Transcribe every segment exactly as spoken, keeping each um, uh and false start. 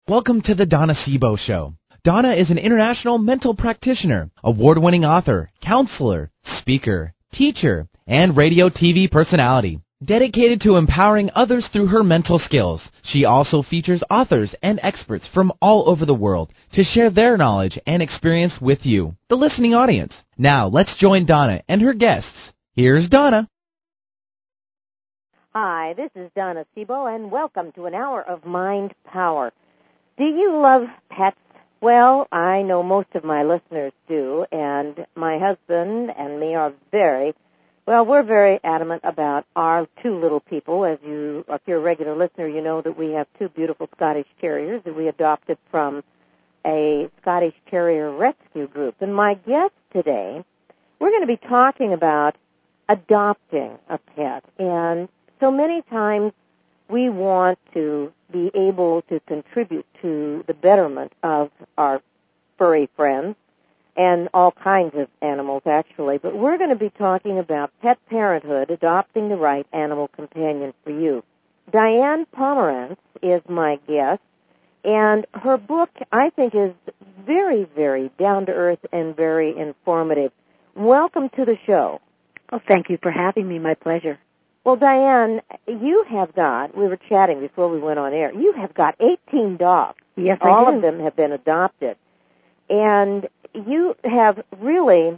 Welcome to the Donna Sebo Show. Donna is an international mental practitioner, award-winning author, counselor, speaker, teacher, and radio T V personality. Dedicated to empowering others through her mental skills, she also features authors and experts from all over the world to share their knowledge and experience with you, the listening audience. Now, let's join Donna and her guests. Here's Donna. Hi, this is Donna Sebo, and welcome to an hour of Mind Power. Do you love pets? Well, I know most of my listeners do, and my husband and me are very, well, we're very adamant about our two little people. As you, if you're a regular listener, you know that we have two beautiful Scottish Terriers that we adopted from a Scottish Terrier rescue group. And my guest today, we're going to be talking about adopting a pet. And so many times we want to be able to contribute to the betterment of our furry friends and all kinds of animals, actually. But we're going to be talking about pet parenthood, adopting the right animal companion for you. Diane Pomerantz is my guest, and her book, I think, is very, very down-to-earth and very informative. Welcome to the show. Oh, thank you for having me. My pleasure. Well, Diane, you have got, we were chatting before we went on air, you have got eighteen dogs. Yes, I All do. of them have been adopted. And you have really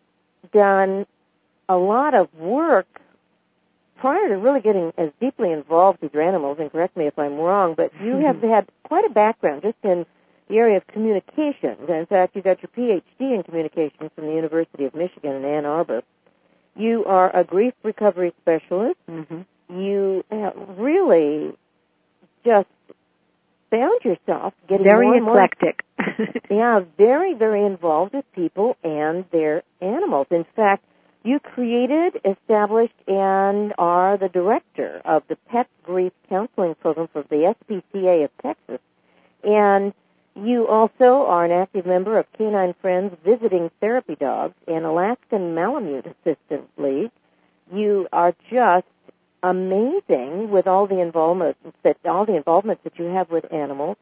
done a lot of work prior to really getting as deeply involved with your animals, and correct me if I'm wrong, but you have had quite a background just in the area of communications. In fact, you got your P H D in communications from the University of Michigan in Ann Arbor. You are a grief recovery specialist. Mm-hmm. You have really just found yourself getting very more and eclectic. More, yeah, very, very involved with people and their animals. In fact, you created, established, and are the director of the Pet Grief Counseling Program for the S P C A of Texas. And you also are an active member of Canine Friends Visiting Therapy Dogs and Alaskan Malamute Assistance League. You are just amazing with all the involvement that all the involvement that you have with animals.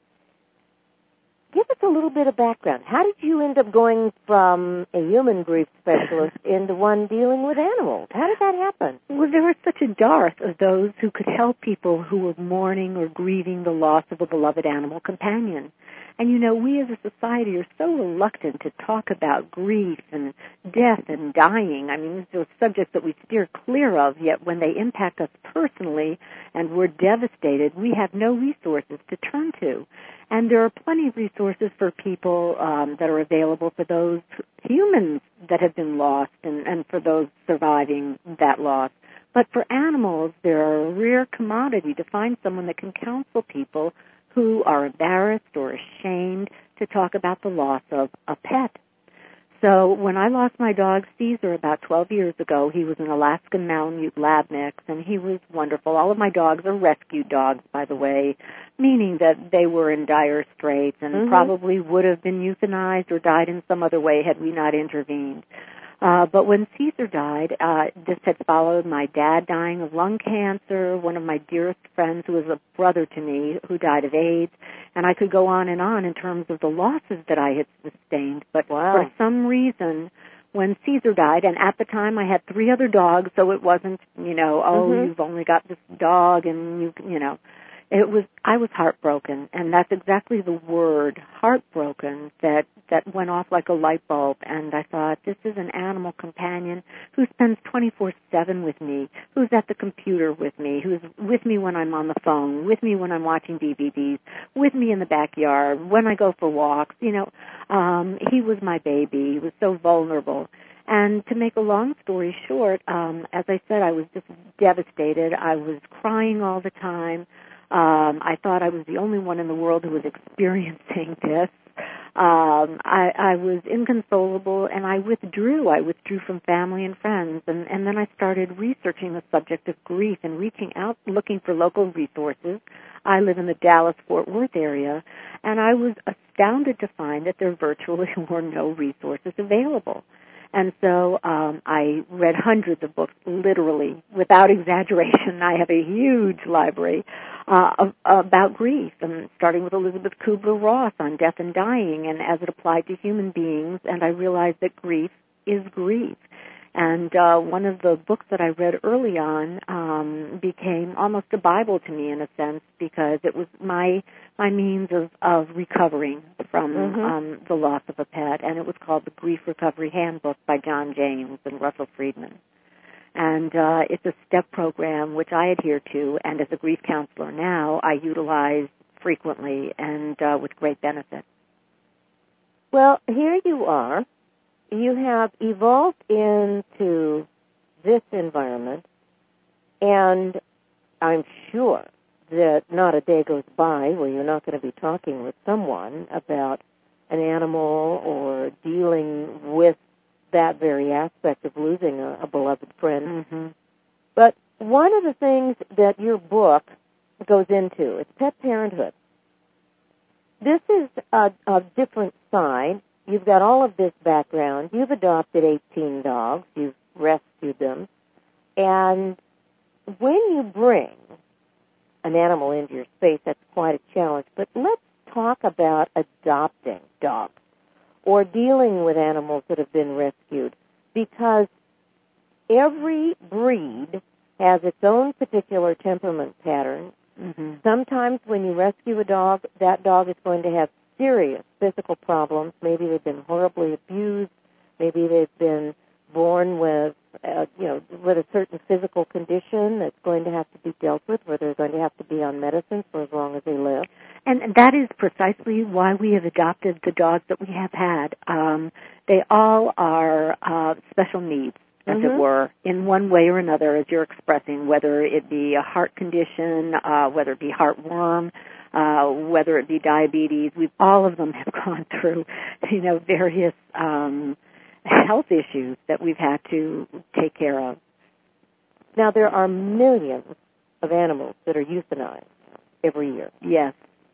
Give us a little bit of background. How did you end up going from a human grief specialist into one dealing with animals? How did that happen? Well, there was such a dearth of those who could help people who were mourning or grieving the loss of a beloved animal companion. And, you know, we as a society are so reluctant to talk about grief and death and dying. I mean, these are subjects that we steer clear of, yet when they impact us personally and we're devastated, we have no resources to turn to. And there are plenty of resources for people um, that are available for those humans that have been lost and, and for those surviving that loss. But for animals, they're a rare commodity to find someone that can counsel people who are embarrassed or ashamed to talk about the loss of a pet. So when I lost my dog Caesar about twelve years ago, he was an Alaskan Malamute lab mix, and he was wonderful. All of my dogs are rescue dogs, by the way, meaning that they were in dire straits and mm-hmm. probably would have been euthanized or died in some other way had we not intervened. Uh, but when Caesar died, uh, this had followed my dad dying of lung cancer, one of my dearest friends who was a brother to me who died of AIDS, and I could go on and on in terms of the losses that I had sustained. But wow. for some reason, when Caesar died, and at the time I had three other dogs, so it wasn't, you know, oh, mm-hmm. you've only got this dog and you, you know. It was, I was heartbroken, and that's exactly the word, heartbroken, that, that went off like a light bulb, and I thought, this is an animal companion who spends twenty-four seven with me, who's at the computer with me, who's with me when I'm on the phone, with me when I'm watching D V Ds, with me in the backyard, when I go for walks, you know. Um, he was my baby. He was so vulnerable. And to make a long story short, um, as I said, I was just devastated. I was crying all the time. Um, I thought I was the only one in the world who was experiencing this. Um, I, I was inconsolable, and I withdrew. I withdrew from family and friends, and, and then I started researching the subject of grief and reaching out, looking for local resources. I live in the Dallas-Fort Worth area, and I was astounded to find that there virtually were no resources available. And so um, I read hundreds of books, literally, without exaggeration. I have a huge library uh, about grief, and starting with Elizabeth Kubler-Ross on death and dying, and as it applied to human beings, and I realized that grief is grief. And uh, one of the books that I read early on um, became almost a Bible to me in a sense, because it was my my means of, of recovering from mm-hmm. um, the loss of a pet, and it was called The Grief Recovery Handbook by John James and Russell Friedman. And uh, it's a step program which I adhere to, and as a grief counselor now, I utilize frequently and uh, with great benefit. Well, here you are. You have evolved into this environment, and I'm sure that not a day goes by where you're not going to be talking with someone about an animal or dealing with that very aspect of losing a, a beloved friend. Mm-hmm. But one of the things that your book goes into is pet parenthood. This is a, a different side. You've got all of this background. You've adopted eighteen dogs. You've rescued them. And when you bring an animal into your space, that's quite a challenge. But let's talk about adopting dogs or dealing with animals that have been rescued, because every breed has its own particular temperament pattern. Mm-hmm. Sometimes when you rescue a dog, that dog is going to have serious physical problems. Maybe they've been horribly abused. Maybe they've been born with, uh, you know, with a certain physical condition that's going to have to be dealt with, where they're going to have to be on medicine for as long as they live. And that is precisely why we have adopted the dogs that we have had. Um, they all are uh, special needs, as mm-hmm. it were, in one way or another, as you're expressing, whether it be a heart condition, uh, whether it be heartworm, uh, whether it be diabetes. We've all of them have gone through, you know, various um, health issues that we've had to take care of. Now, there are millions of animals that are euthanized every year. Yes.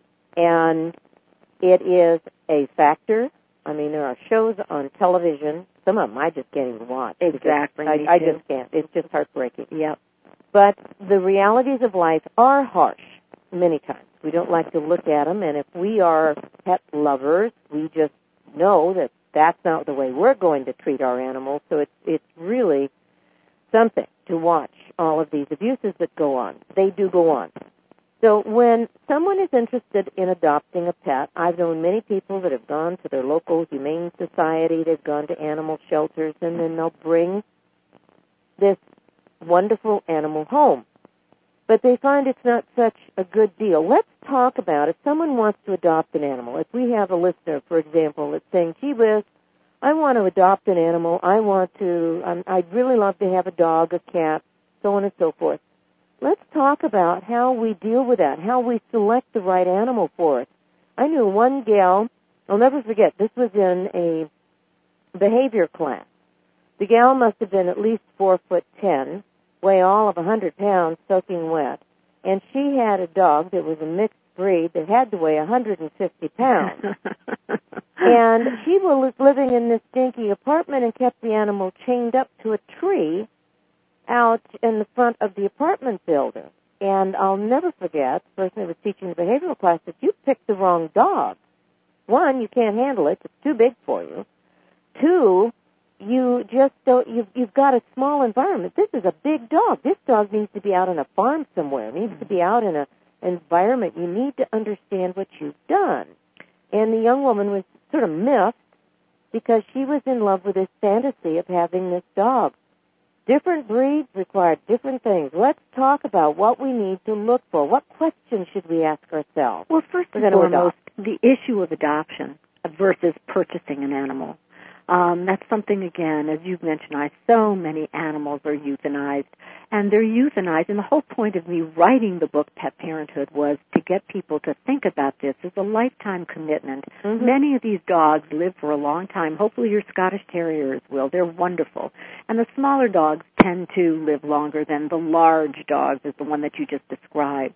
And it is a factor. I mean, there are shows on television. Some of them I just can't even watch. Exactly. I, I just can't. It's just heartbreaking. Yep. But the realities of life are harsh many times. We don't like to look at them, and if we are pet lovers, we just know that that's not the way we're going to treat our animals. So it's it's really something to watch all of these abuses that go on. They do go on. So when someone is interested in adopting a pet, I've known many people that have gone to their local humane society, they've gone to animal shelters, and then they'll bring this wonderful animal home. But they find it's not such a good deal. Let's talk about if someone wants to adopt an animal. If we have a listener, for example, that's saying, gee whiz, I want to adopt an animal. I want to, um, I'd really love to have a dog, a cat, so on and so forth. Let's talk about how we deal with that, how we select the right animal for it. I knew one gal, I'll never forget, this was in a behavior class. The gal must have been at least four foot ten, weigh all of a hundred pounds, soaking wet, and she had a dog that was a mixed breed that had to weigh a hundred and fifty pounds. And she was living in this dinky apartment and kept the animal chained up to a tree out in the front of the apartment building. And I'll never forget, the person who was teaching the behavioral class said, you picked the wrong dog. One, you can't handle it. It's too big for you. Two, you just don't, you've, you've got a small environment. This is a big dog. This dog needs to be out on a farm somewhere. It needs to be out in a, an environment. You need to understand what you've done. And the young woman was sort of miffed because she was in love with this fantasy of having this dog. Different breeds require different things. Let's talk about what we need to look for. What questions should we ask ourselves? Well, first and foremost, the issue of adoption versus purchasing an animal. Um, that's something, again, as you've mentioned, I, so many animals are euthanized, and they're euthanized, and the whole point of me writing the book Pet Parenthood was to get people to think about this as a lifetime commitment. Mm-hmm. Many of these dogs live for a long time. Hopefully your Scottish Terriers will. They're wonderful. And the smaller dogs tend to live longer than the large dogs, as the one that you just described.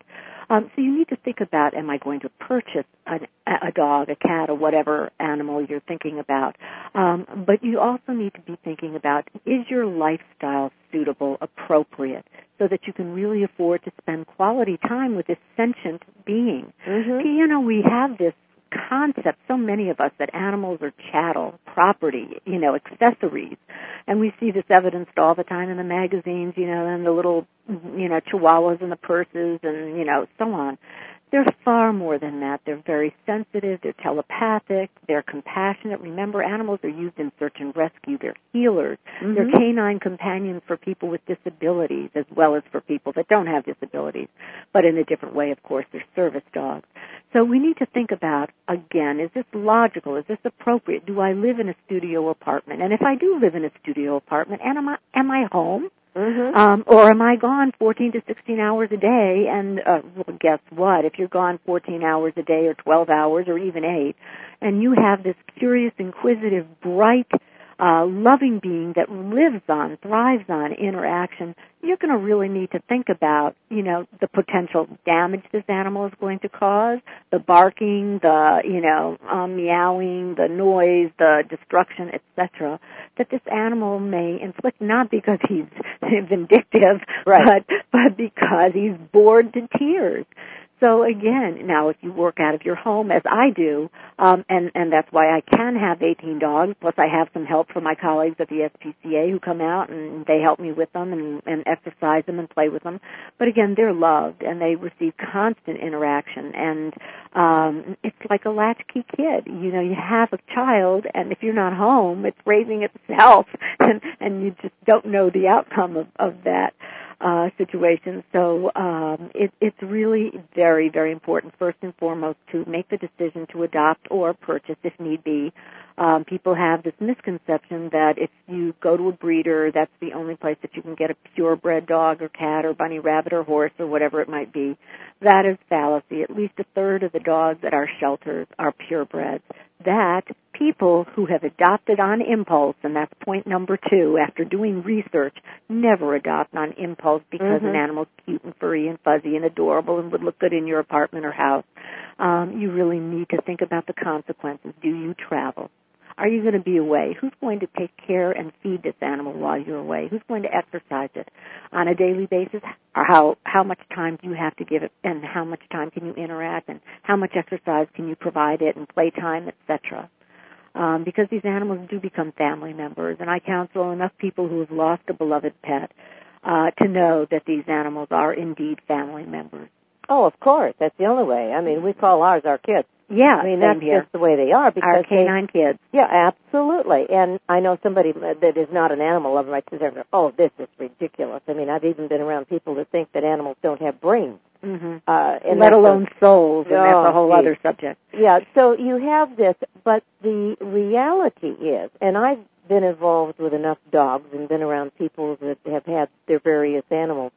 Um, so you need to think about, am I going to purchase an, a dog, a cat, or whatever animal you're thinking about? Um, but you also need to be thinking about, is your lifestyle suitable, appropriate, so that you can really afford to spend quality time with this sentient being? Mm-hmm. You know, we have this concept, so many of us, that animals are chattel, property, you know, accessories. And we see this evidenced all the time in the magazines, you know, and the little, you know, chihuahuas in the purses and, you know, so on. They're far more than that. They're very sensitive. They're telepathic. They're compassionate. Remember, animals are used in search and rescue. They're healers. Mm-hmm. They're canine companions for people with disabilities as well as for people that don't have disabilities. But in a different way, of course, they're service dogs. So we need to think about, again, is this logical? Is this appropriate? Do I live in a studio apartment? And if I do live in a studio apartment, and am I, am I home? Mm-hmm. Um, or am I gone fourteen to sixteen hours a day? And uh, well, guess what? If you're gone fourteen hours a day or twelve hours or even eight, and you have this curious, inquisitive, bright, uh, loving being that lives on, thrives on interaction, you're going to really need to think about, you know, the potential damage this animal is going to cause, the barking, the, you know, um, meowing, the noise, the destruction, et cetera, that this animal may inflict, not because he's vindictive, right. but, but because he's bored to tears. So again, now if you work out of your home, as I do, um, and, and that's why I can have eighteen dogs, plus I have some help from my colleagues at the S P C A who come out and they help me with them and, and exercise them and play with them. But again, they're loved and they receive constant interaction, and um, it's like a latchkey kid. You know, you have a child, and if you're not home, it's raising itself, and, and you just don't know the outcome of, of that. Uh, situation. So um, it, it's really very, very important, first and foremost, to make the decision to adopt or purchase if need be. Um, people have this misconception that if you go to a breeder, that's the only place that you can get a purebred dog or cat or bunny rabbit or horse or whatever it might be. That is fallacy. At least a third of the dogs at our shelters are purebreds. That people who have adopted on impulse, and that's point number two, after doing research, never adopt on impulse because mm-hmm. an animal's cute and furry and fuzzy and adorable and would look good in your apartment or house. Um, you really need to think about the consequences. Do you travel? Are you going to be away? Who's going to take care and feed this animal while you're away? Who's going to exercise it on a daily basis? Or how, how much time do you have to give it, and how much time can you interact, and how much exercise can you provide it, and playtime, et cetera? Um, because these animals do become family members, and I counsel enough people who have lost a beloved pet uh, to know that these animals are indeed family members. Oh, of course. That's the only way. I mean, we call ours our kids. Yeah, I mean, same that's here. just the way they are. Because our canine they, kids. Yeah, absolutely. And I know somebody that is not an animal lover might sit there and go, oh, this is ridiculous. I mean, I've even been around people that think that animals don't have brains. Mm-hmm. Uh, and Let alone a, souls, and oh, that's a whole geez. other subject. Yeah, so you have this, but the reality is, and I've been involved with enough dogs and been around people that have had their various animals,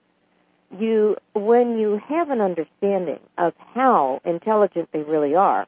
you, when you have an understanding of how intelligent they really are,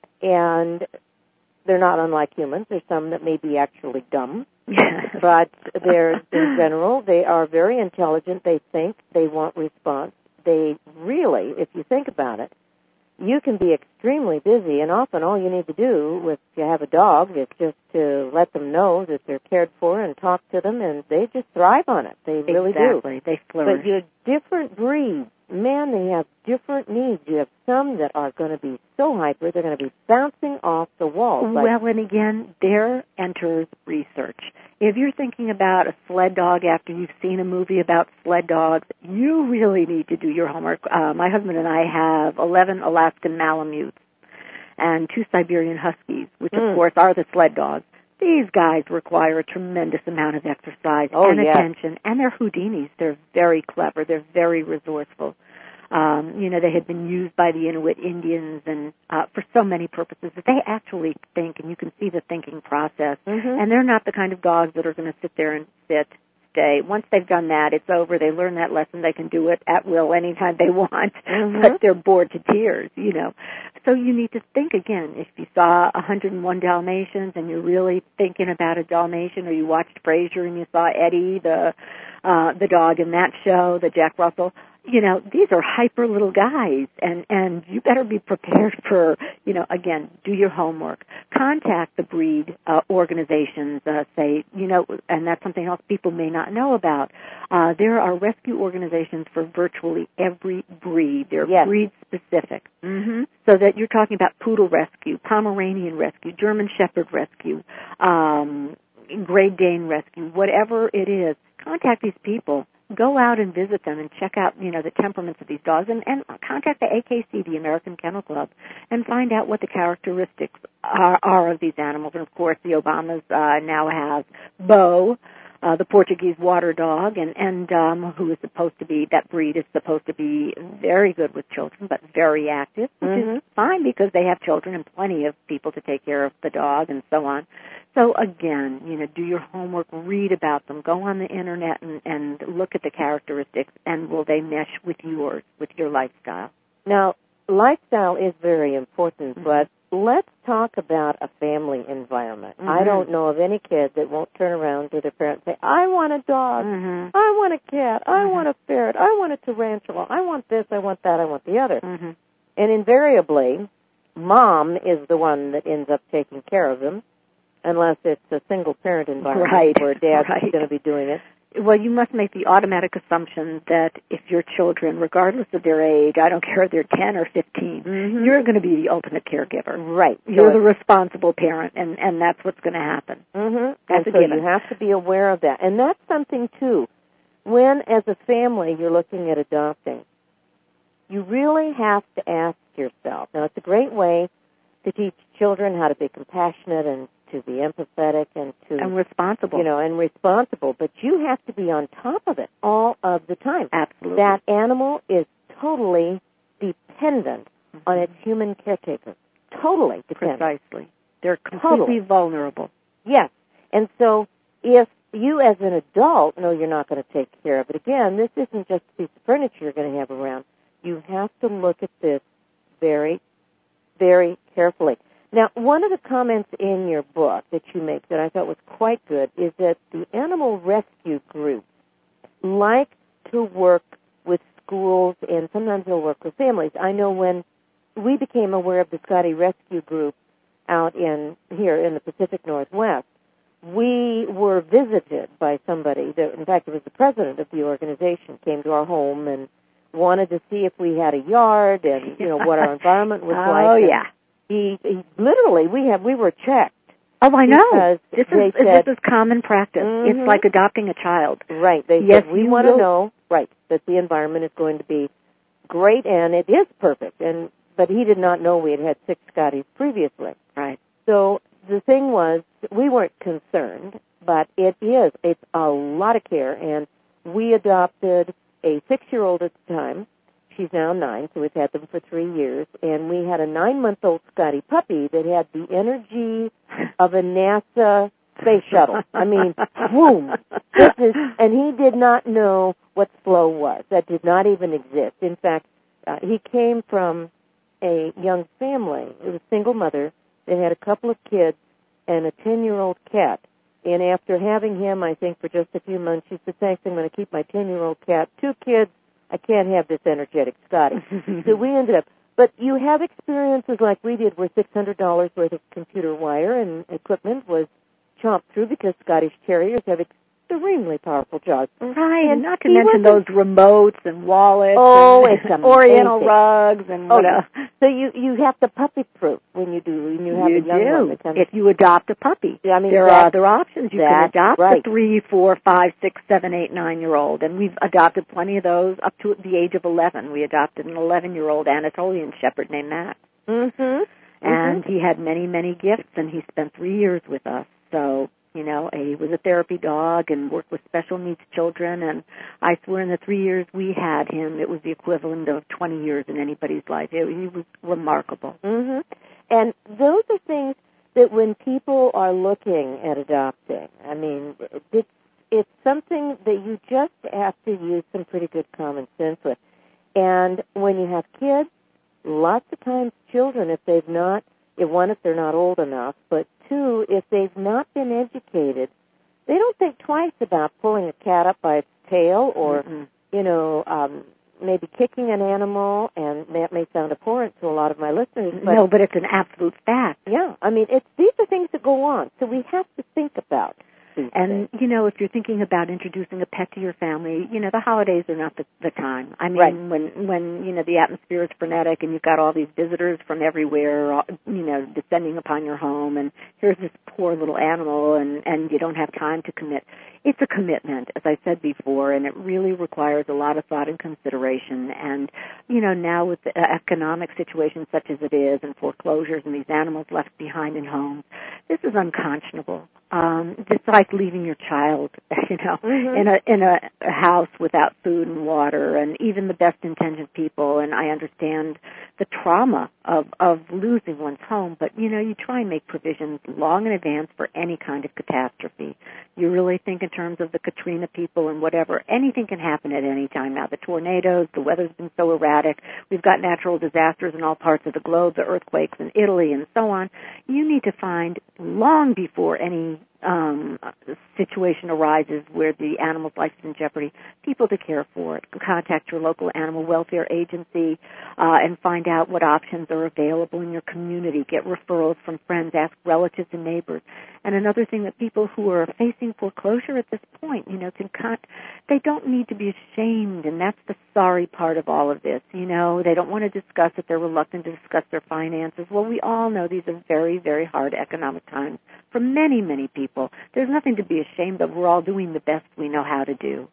and they're not unlike humans, there's some that may be actually dumb, but they're, in general, they are very intelligent, they think, they want response. They really, if you think about it, you can be extremely busy, and often all you need to do with to have a dog is just to let them know that they're cared for and talk to them, and they just thrive on it. They really do. Exactly. They flourish. But you're different breeds. Man, they have different needs. You have some that are going to be so hyper, they're going to be bouncing off the walls. Well, like, and again, there enters research. If you're thinking about a sled dog after you've seen a movie about sled dogs, you really need to do your homework. Uh, my husband and I have eleven Alaskan Malamutes and two Siberian Huskies, which, mm. of course, are the sled dogs. These guys require a tremendous amount of exercise oh, and yes. attention, and they're Houdinis. They're very clever. They're very resourceful. Um, you know, they had been used by the Inuit Indians and uh, for so many purposes that they actually think, and you can see the thinking process. Mm-hmm. And they're not the kind of dogs that are going to sit there and sit, stay. Once they've done that, it's over. They learn that lesson. They can do it at will anytime they want, mm-hmm. but they're bored to tears, you know. So you need to think again. If you saw one hundred and one Dalmatians and you're really thinking about a Dalmatian, or you watched Frasier and you saw Eddie, the uh, the dog in that show, the Jack Russell, you know, these are hyper little guys, and, and you better be prepared for, you know, again, do your homework. Contact the breed uh, organizations, uh, say, you know, and that's something else people may not know about. Uh, there are rescue organizations for virtually every breed. They're yes. breed-specific. Mm-hmm. So that you're talking about Poodle Rescue, Pomeranian Rescue, German Shepherd Rescue, um, Great Dane Rescue, whatever it is, contact these people. Go out and visit them and check out, you know, the temperaments of these dogs, and, and contact the A K C, the American Kennel Club, and find out what the characteristics are, are of these animals. And, of course, the Obamas uh, now have Bo, uh, the Portuguese water dog, and, and um, who is supposed to be, that breed is supposed to be very good with children, but very active, which mm-hmm. is fine because they have children and plenty of people to take care of the dog and so on. So, again, you know, do your homework, read about them, go on the Internet and, and look at the characteristics, and will they mesh with yours, with your lifestyle? Now, lifestyle is very important, mm-hmm. but let's talk about a family environment. Mm-hmm. I don't know of any kid that won't turn around to their parents and say, I want a dog, mm-hmm. I want a cat, I mm-hmm. want a ferret, I want a tarantula, I want this, I want that, I want the other. Mm-hmm. And invariably, mom is the one that ends up taking care of them, unless it's a single-parent environment right, where dad's right. going to be doing it. Well, you must make the automatic assumption that if your children, regardless of their age, I don't care if they're ten or fifteen, mm-hmm. you're going to be the ultimate caregiver. Right. You're so the responsible parent, and, and that's what's going to happen. Mm-hmm. That's and a so given. You have to be aware of that. And that's something, too. When, as a family, you're looking at adopting, you really have to ask yourself. Now, it's a great way to teach children how to be compassionate and to be empathetic and to... And responsible. You know, and responsible. But you have to be on top of it all of the time. Absolutely. That animal is totally dependent mm-hmm. on its human caretaker. Totally dependent. Precisely. They're completely totally. vulnerable. Yes. And so if you as an adult know you're not going to take care of it, again, this isn't just a piece of furniture you're going to have around. You have to look at this very, very carefully. Now, one of the comments in your book that you make that I thought was quite good is that the animal rescue groups like to work with schools, and sometimes they'll work with families. I know when we became aware of the Scotty Rescue Group out in here in the Pacific Northwest, we were visited by somebody that, in fact, it was the president of the organization, came to our home and wanted to see if we had a yard and, you know, what our environment was oh, like. Oh, yeah. He, he literally, we have, we were checked. Oh, I know. This is said, this is common practice. Mm-hmm. It's like adopting a child. Right. They yes, said, we want to know, right, that the environment is going to be great, and it is perfect. And but he did not know we had had six Scotties previously. Right. So the thing was, we weren't concerned, but it is. It's a lot of care, and we adopted a six-year-old at the time. She's now nine, so we've had them for three years. And we had a nine-month-old Scotty puppy that had the energy of a NASA space shuttle. I mean, boom. This is, and he did not know what slow was. That did not even exist. In fact, uh, he came from a young family. It was a single mother that had a couple of kids and a ten-year-old cat. And after having him, I think, for just a few months, she said, thanks, I'm going to keep my ten-year-old cat. Two kids. I can't have this energetic Scotty. So we ended up, but you have experiences like we did where six hundred dollars worth of computer wire and equipment was chomped through because Scottish Terriers have extremely powerful jaws. Right, and not to mention those remotes and wallets oh, and it's Oriental rugs and what oh, else. So you, you have to puppy-proof when you do, when you have you a young do. one. That comes. If you adopt a puppy. Yeah, I mean, there are other options. You can adopt right. a three, four, five, six, seven, eight, nine-year-old, and we've adopted plenty of those up to the age of eleven. We adopted an eleven-year-old Anatolian Shepherd named Max. Mm-hmm. And mm-hmm. he had many, many gifts, and he spent three years with us. So, you know, he was a therapy dog and worked with special needs children, and I swear in the three years we had him, it was the equivalent of twenty years in anybody's life. It, he was remarkable. Mm-hmm. And those are things that when people are looking at adopting, I mean, it's, it's something that you just have to use some pretty good common sense with. And when you have kids, lots of times children, if they've not, if one, if they're not old enough, but two, if they've not been educated, they don't think twice about pulling a cat up by its tail or, mm-hmm. you know, um, maybe kicking an animal, and that may sound abhorrent to a lot of my listeners. But no, but it's an absolute fact. Yeah, I mean, it's these are things that go on, so we have to think about these And, things. you know, if you're thinking about introducing a pet to your family, you know, the holidays are not the, the time. I mean, Right. when, when, you know, the atmosphere is frenetic and you've got all these visitors from everywhere, uh, you know, descending upon your home, and here's this poor little animal, and, and you don't have time to commit. It's a commitment, as I said before, and it really requires a lot of thought and consideration. And, you know, now with the economic situation such as it is, and foreclosures and these animals left behind in homes, this is unconscionable. Um, it's like leaving your child, you know, Mm-hmm. in a in a, a house without food and water, and even the best intentioned people. And I understand the trauma of of losing one's home, but you know, you try and make provisions long in advance for any kind of catastrophe. You really think in terms of the Katrina people and whatever. Anything can happen at any time now. The tornadoes, the weather's been so erratic. We've got natural disasters in all parts of the globe, the earthquakes in Italy and so on. You need to find long before any um, situation arises where the animal's life is in jeopardy, people to care for it. Contact your local animal welfare agency uh, and find out what options are available in your community. Get referrals from friends, ask relatives and neighbors. And another thing that people who are facing foreclosure at this point, you know, can con- they don't need to be ashamed, and that's the sorry part of all of this. You know, they don't want to discuss it. They're reluctant to discuss their finances. Well, we all know these are very, very hard economic times for many, many people. There's nothing to be ashamed of. We're all doing the best we know how to do.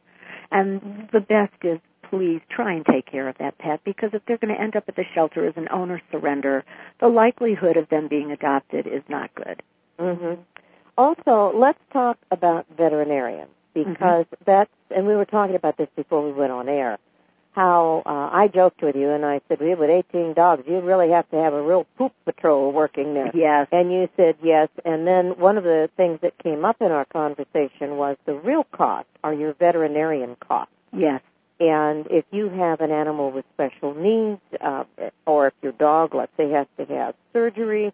And the best is, please try and take care of that pet, because if they're going to end up at the shelter as an owner surrender, the likelihood of them being adopted is not good. Mm-hmm. Also, let's talk about veterinarians, because mm-hmm. that's, and we were talking about this before we went on air, how uh, I joked with you and I said, well, with eighteen dogs, you really have to have a real poop patrol working there. Yes. And you said yes. And then one of the things that came up in our conversation was the real cost are your veterinarian costs. Yes. And if you have an animal with special needs, uh, or if your dog, let's say, has to have surgery,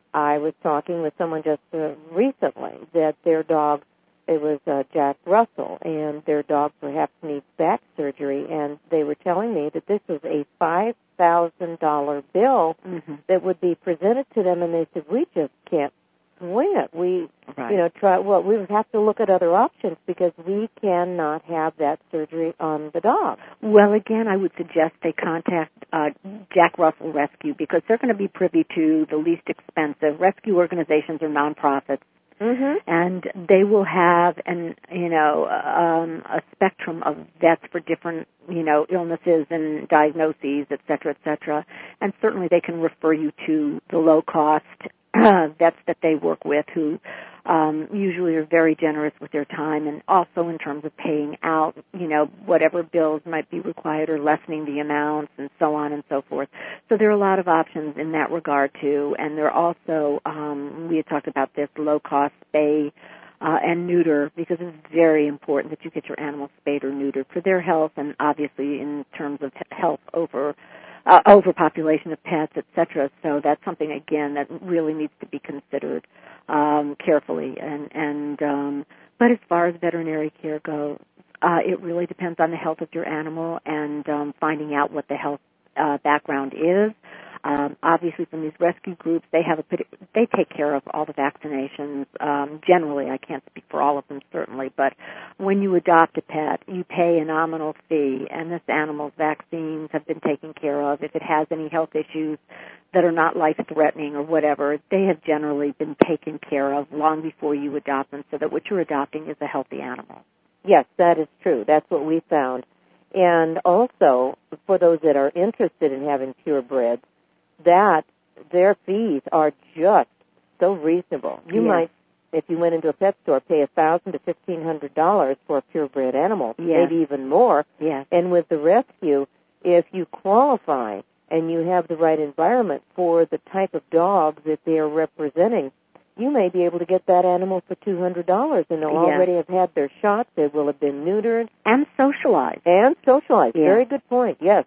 I was talking with someone just uh, recently that their dog, it was uh, Jack Russell, and their dog perhaps needs back surgery, and they were telling me that this was a five thousand dollars bill mm-hmm. that would be presented to them, and they said, we just can't swing it. We, right. you know, try, well, we would have to look at other options because we cannot have that surgery on the dog. Well, again, I would suggest they contact uh, Jack Russell Rescue, because they're going to be privy to the least expensive. Rescue organizations are nonprofits. Mm-hmm. And they will have an, you know, um, a spectrum of vets for different, you know, illnesses and diagnoses, et cetera, et cetera. And certainly they can refer you to the low-cost uh, vets that they work with, who um, usually are very generous with their time, and also in terms of paying out, you know, whatever bills might be required or lessening the amounts and so on and so forth. So there are a lot of options in that regard too, and there are also, um, we had talked about this, low-cost spay uh, and neuter, because it's very important that you get your animals spayed or neutered for their health, and obviously in terms of health over uh, overpopulation of pets, et cetera. So that's something, again, that really needs to be considered um, carefully. And, and um, but as far as veterinary care goes, uh, it really depends on the health of your animal and um, finding out what the health uh, background is. Um, obviously, from these rescue groups, they have a they take care of all the vaccinations. Um, generally, I can't speak for all of them, certainly, but when you adopt a pet, you pay a nominal fee, and this animal's vaccines have been taken care of. If it has any health issues that are not life-threatening or whatever, they have generally been taken care of long before you adopt them, so that what you're adopting is a healthy animal. Yes, that is true. That's what we found. And also, for those that are interested in having purebreds, that their fees are just so reasonable. You yes. might, if you went into a pet store, pay a thousand to fifteen hundred dollars for a purebred animal, yes. maybe even more. Yes. And with the rescue, if you qualify and you have the right environment for the type of dog that they are representing, you may be able to get that animal for two hundred dollars, and they'll yes. already have had their shots. They will have been neutered and socialized. And socialized. Yes. Very good point. Yes.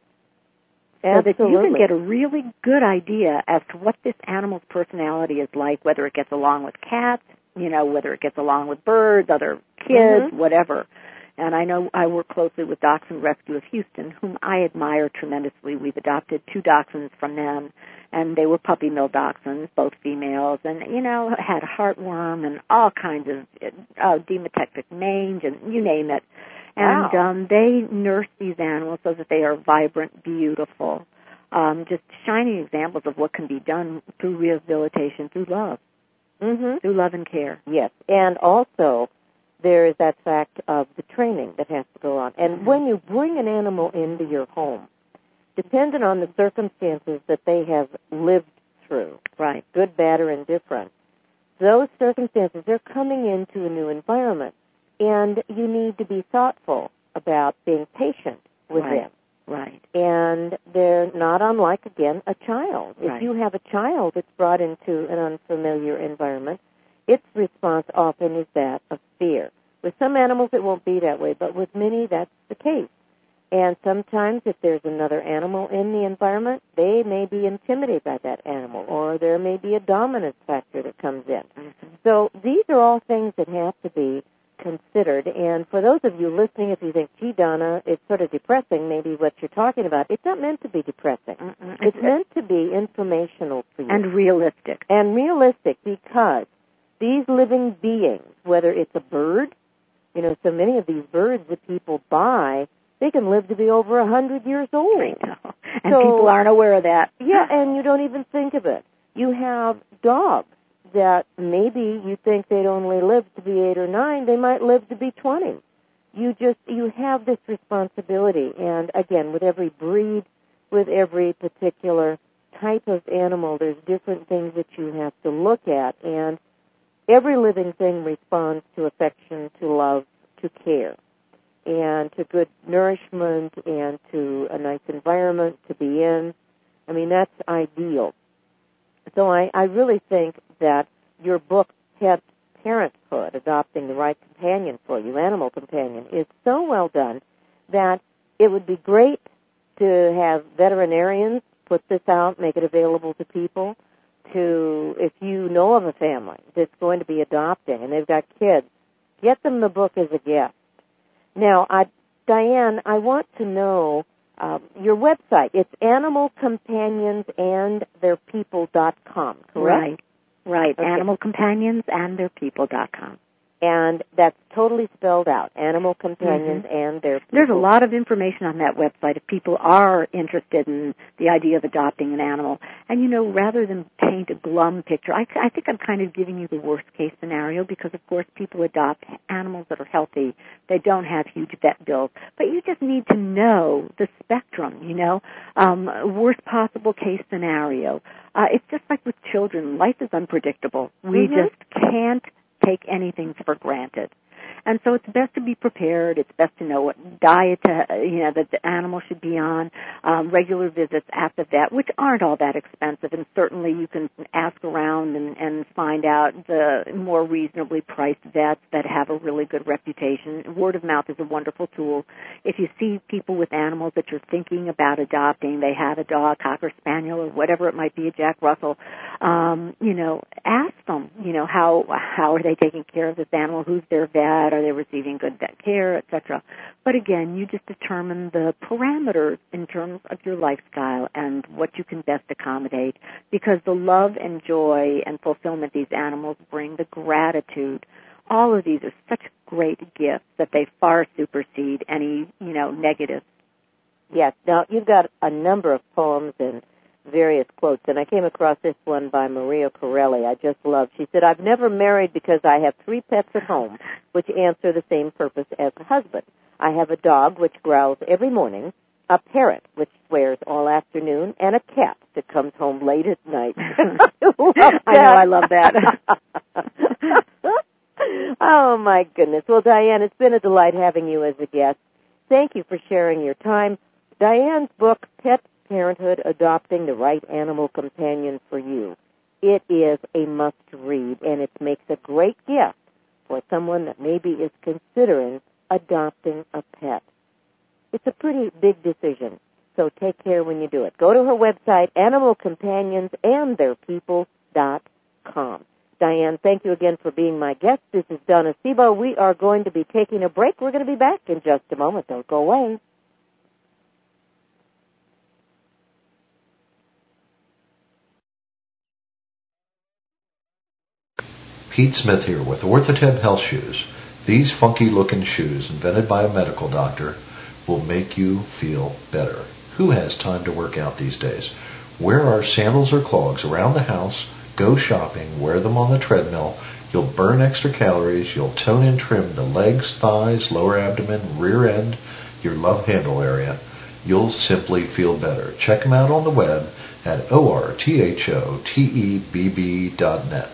So Absolutely. that you can get a really good idea as to what this animal's personality is like, whether it gets along with cats, you know, whether it gets along with birds, other kids, mm-hmm. whatever. And I know I work closely with Dachshund Rescue of Houston, whom I admire tremendously. We've adopted two dachshunds from them, and they were puppy mill dachshunds, both females, and, you know, had heartworm and all kinds of uh, demotectic mange and you name it. And wow. um, they nurse these animals so that they are vibrant, beautiful, um, just shining examples of what can be done through rehabilitation, through love, mm-hmm. through love and care. Yes, and also there is that fact of the training that has to go on. And mm-hmm. when you bring an animal into your home, dependent on the circumstances that they have lived through, right, good, bad, or indifferent, those circumstances, they're coming into a new environment, and you need to be thoughtful about being patient with right. them. Right. And they're not unlike, again, a child. If right. you have a child that's brought into an unfamiliar environment, its response often is that of fear. With some animals, it won't be that way, but with many, that's the case. And sometimes if there's another animal in the environment, they may be intimidated by that animal, or there may be a dominance factor that comes in. Mm-hmm. So these are all things that have to be considered. And for those of you listening, if you think, gee, Donna, it's sort of depressing, maybe what you're talking about, it's not meant to be depressing. Mm-mm. It's meant to be informational for you. And realistic. And realistic, because these living beings, whether it's a bird, you know, so many of these birds that people buy, they can live to be over a hundred years old. I know. And so, people aren't aware of that. Yeah, and you don't even think of it. You have dogs that maybe you think they'd only live to be eight or nine. They might live to be twenty. You just, you have this responsibility. And again, with every breed, with every particular type of animal, there's different things that you have to look at. And every living thing responds to affection, to love, to care, and to good nourishment, and to a nice environment to be in. I mean, that's ideal. So I, I really think that your book, Pet Parenthood, Adopting the Right Companion for You, Animal Companion, is so well done that it would be great to have veterinarians put this out, make it available to people, to, if you know of a family that's going to be adopting and they've got kids, get them the book as a gift. Now, I, Diane, I want to know um, your website. It's animal companions and their people dot com, correct? Right, right. Okay. Animal Companions and their people dot com. And that's totally spelled out, Animal Companions mm-hmm. and their people. There's a lot of information on that website if people are interested in the idea of adopting an animal. And, you know, rather than paint a glum picture, I, I think I'm kind of giving you the worst-case scenario because, of course, people adopt animals that are healthy. They don't have huge vet bills. But you just need to know the spectrum, you know, um, worst possible case scenario. Uh, it's just like with children. Life is unpredictable. We mm-hmm. just can't take anything for granted. And so it's best to be prepared. It's best to know what diet to, you know, that the animal should be on, um, regular visits at the vet, which aren't all that expensive. And certainly you can ask around and, and find out the more reasonably priced vets that have a really good reputation. Word of mouth is a wonderful tool. If you see people with animals that you're thinking about adopting, they have a dog, Cocker Spaniel, or whatever it might be, a Jack Russell, um, you know, ask them, you know, how, how are they taking care of this animal? Who's their vet? Are they receiving good vet care, et cetera? But again, you just determine the parameters in terms of your lifestyle and what you can best accommodate, because the love and joy and fulfillment these animals bring, the gratitude, all of these are such great gifts that they far supersede any, you know, negative. Yes. Now, you've got a number of poems and various quotes, and I came across this one by Maria Corelli I just love. She said, I've never married because I have three pets at home which answer the same purpose as a husband. I have a dog which growls every morning, a parrot which swears all afternoon, and a cat that comes home late at night. I know, I love that. Oh, my goodness. Well, Diane, it's been a delight having you as a guest. Thank you for sharing your time. Diane's book, Pet Parenthood, Adopting the Right Animal Companion for You. It is a must-read, and it makes a great gift for someone that maybe is considering adopting a pet. It's a pretty big decision, so take care when you do it. Go to her website, animal companions and their people dot com. Diane, thank you again for being my guest. This is Donna Sebo. We are going to be taking a break. We're going to be back in just a moment. Don't go away. Pete Smith here with Orthotep Health Shoes. These funky-looking shoes, invented by a medical doctor, will make you feel better. Who has time to work out these days? Wear our sandals or clogs around the house, go shopping, wear them on the treadmill. You'll burn extra calories, you'll tone and trim the legs, thighs, lower abdomen, rear end, your love handle area. You'll simply feel better. Check them out on the web at O R T H O T E B B dot net.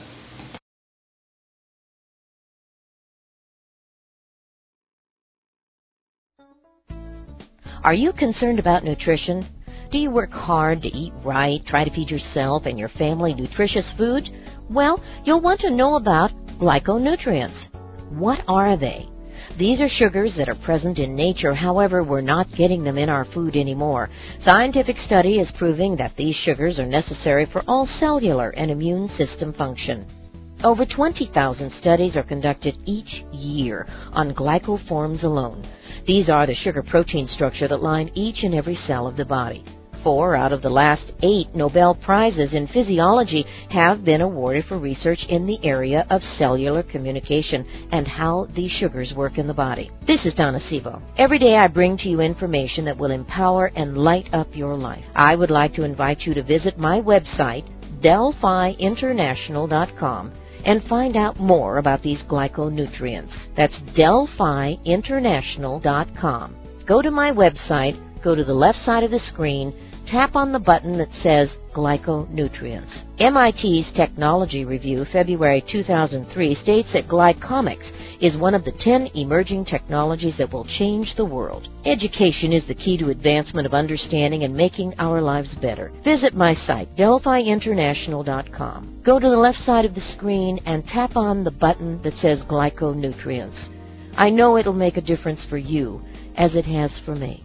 Are you concerned about nutrition? Do you work hard to eat right, try to feed yourself and your family nutritious food? Well, you'll want to know about glyconutrients. What are they? These are sugars that are present in nature, however, we're not getting them in our food anymore. Scientific study is proving that these sugars are necessary for all cellular and immune system function. Over twenty thousand studies are conducted each year on glycoforms alone. These are the sugar-protein structure that line each and every cell of the body. Four out of the last eight Nobel Prizes in physiology have been awarded for research in the area of cellular communication and how these sugars work in the body. This is Donna Sebo. Every day I bring to you information that will empower and light up your life. I would like to invite you to visit my website, Delphi International dot com, and find out more about these glyconutrients. That's Delphi International dot com. Go to my website, go to the left side of the screen, tap on the button that says Glyconutrients. M I T's Technology Review, February two thousand three, states that glycomics is one of the ten emerging technologies that will change the world. Education is the key to advancement of understanding and making our lives better. Visit my site, Delphi International dot com. Go to the left side of the screen and tap on the button that says Glyconutrients. I know it'll make a difference for you, as it has for me.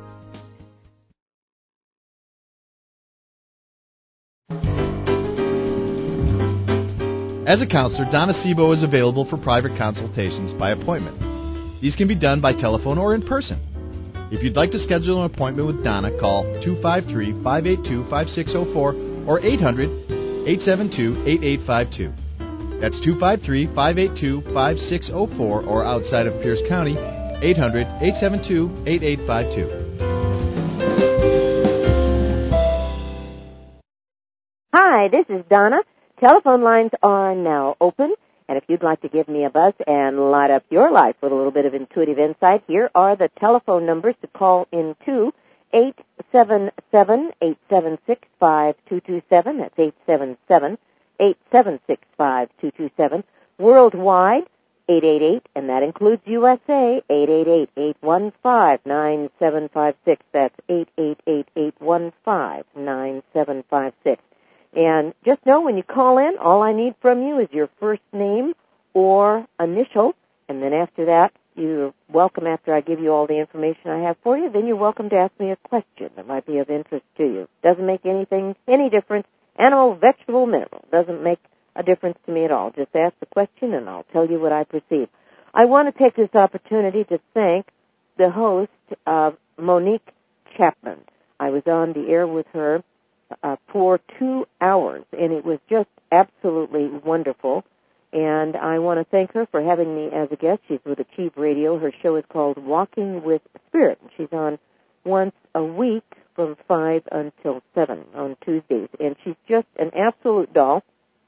As a counselor, Donna Sebo is available for private consultations by appointment. These can be done by telephone or in person. If you'd like to schedule an appointment with Donna, call two five three, five eight two, five six zero four or eight hundred, eight seven two, eight eight five two. That's two five three, five eight two, five six zero four or outside of Pierce County, eight hundred, eight seven two, eight eight five two. Hi, this is Donna. Telephone lines are now open, and if you'd like to give me a buzz and light up your life with a little bit of intuitive insight, here are the telephone numbers to call in to: eight seven seven, eight seven six, five two two seven. That's eight seven seven, eight seven six, five two two seven. Worldwide, eight eight eight, and that includes U S A, eight eight eight, eight one five, nine seven five six. That's eight eight eight, eight one five, nine seven five six. And just know when you call in, all I need from you is your first name or initial, and then after that, you're welcome, after I give you all the information I have for you, then you're welcome to ask me a question that might be of interest to you. Doesn't make anything, any difference. Animal, vegetable, mineral. Doesn't make a difference to me at all. Just ask the question, and I'll tell you what I perceive. I want to take this opportunity to thank the host of Monique Chapman. I was on the air with her Uh, for two hours, and it was just absolutely wonderful. And I want to thank her for having me as a guest. She's with Achieve Radio. Her show is called Walking with Spirit, and she's on once a week from five until seven on Tuesdays. And she's just an absolute doll,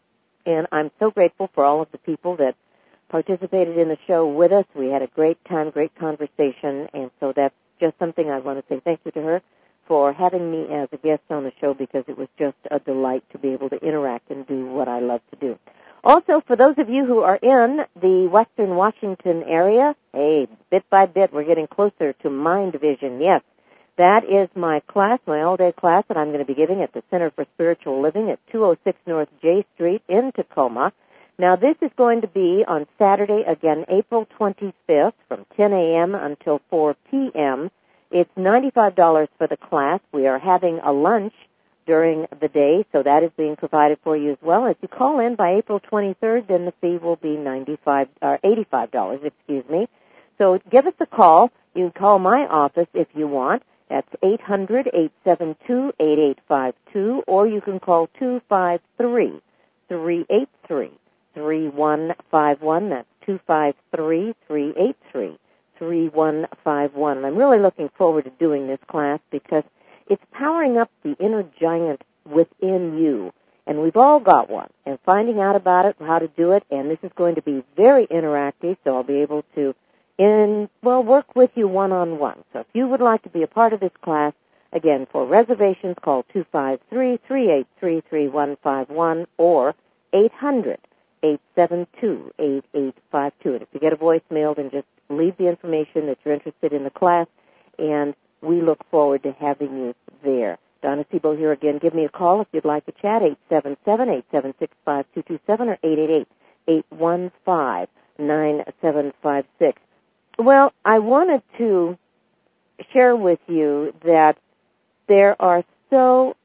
and I'm so grateful for all of the people that participated in the show with us. We had a great time, great conversation, and so that's just something I want to say thank you to her for having me as a guest on the show, because it was just a delight to be able to interact and do what I love to do. Also, for those of you who are in the Western Washington area, hey, bit by bit, we're getting closer to Mind Vision. Yes, that is my class, my all-day class that I'm going to be giving at the Center for Spiritual Living at two oh six North J Street in Tacoma. Now, this is going to be on Saturday, again, April twenty-fifth, from ten a.m. until four p.m., It's ninety-five dollars for the class. We are having a lunch during the day, so that is being provided for you as well. If you call in by April twenty-third, then the fee will be ninety-five or eighty-five dollars, excuse me. So give us a call. You can call my office if you want. That's eight hundred, eight seven two, eight eight five two, or you can call two five three, three eight three, three one five one. That's two five three, three eight three, three one five one. And I'm really looking forward to doing this class because it's powering up the inner giant within you. And we've all got one. And finding out about it, how to do it, and this is going to be very interactive, so I'll be able to, in well, work with you one-on-one. So if you would like to be a part of this class, again, for reservations, call two five three, three eight three, three one five one or eight hundred, eight seven two, eight eight five two. And if you get a voicemail, then just leave the information that you're interested in the class, and we look forward to having you there. Donna Sebo here again. Give me a call if you'd like to chat, eight seven seven, eight seven six, five two two seven or eight eight eight, eight one five, nine seven five six. Well, I wanted to share with you that there are so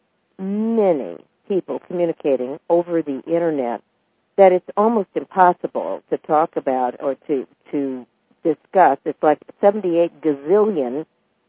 many people communicating over the Internet that it's almost impossible to talk about or to, to discuss. It's like seventy-eight gazillion,